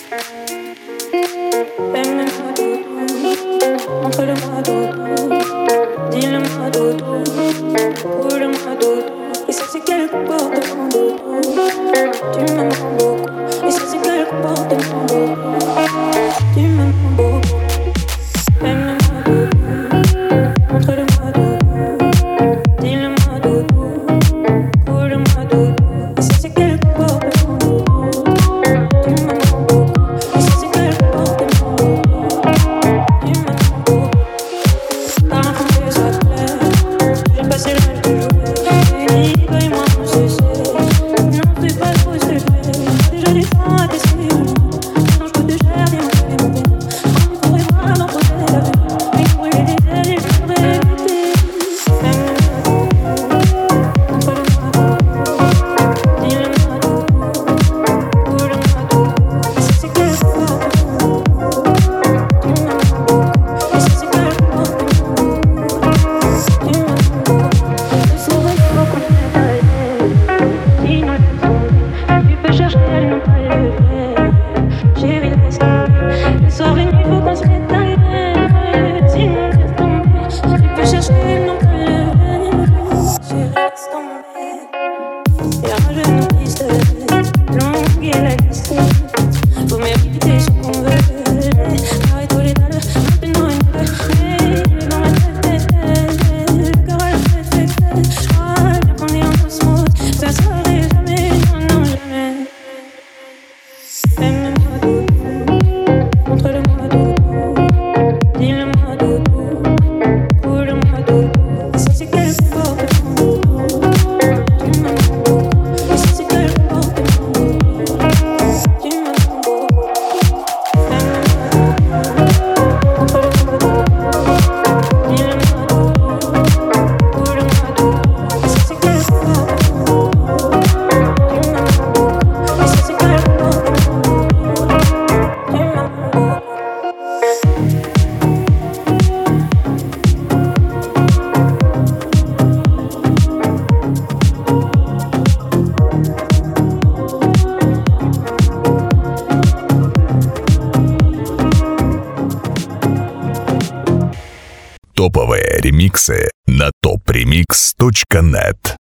Aime-moi doudou, montre-le-moi doudou, dis-le-moi doudou, roule-moi doudou. Et ça c'est quelque part de mon doudou, tu m'aimes beaucoup. Et ça c'est quelque part de mon doudou, tu m'aimes beaucoup. Aime-moi doudou, montre-le-moi doudou, dis-le-moi doudou, roule-moi doudou. Et ça c'est quelque part de mon doudou, tu m'aimes beaucoup. Et ça c'est quelque part de mon doudou, tu m'aimes beaucoup. Par un temps que ça te plaît, j'ai passé l'âge de jouer. Et dis-toi et moi on se sait, non fais pas trop s'il te plaît. Déjà des temps à t'essayer, non je peux te cher, dis-moi fais mon bien. On pourrait voir dans projet la vie, mais brûler des ailes et je voudrais éviter. Топовые ремиксы на topremix.net.